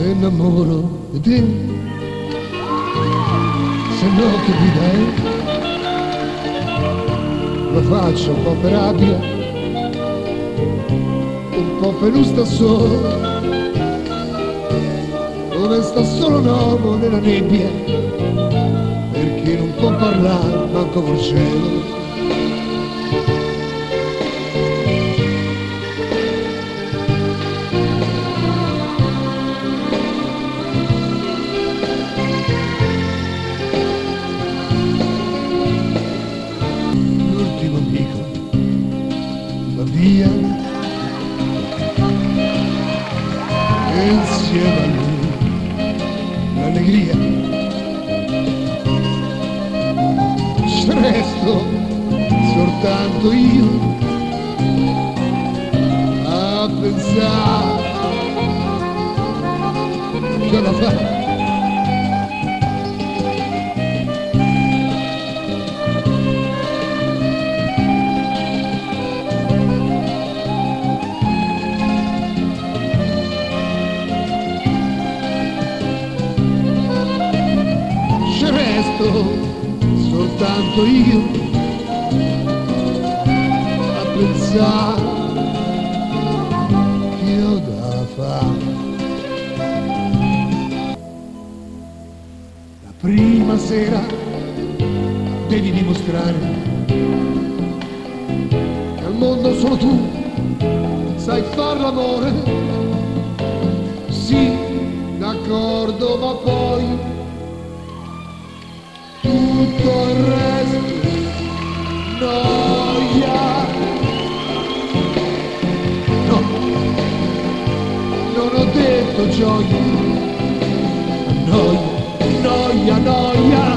mi innamoro di te, se no che vita è, lo faccio un po' per rabbia, un po' per lui sta solo, dove sta solo un uomo nella nebbia, perché non può parlare manco col cielo. L'ultimo amico va via e insieme a lui l'allegria. Ci resto soltanto io a pensare che la fa. Soltanto io a pensare che ho da fare. La prima sera devi dimostrare che al mondo solo tu sai far l'amore. Sì, d'accordo, ma poi tutto il resto noia. No, non ho detto gioia, noia, noia, noia.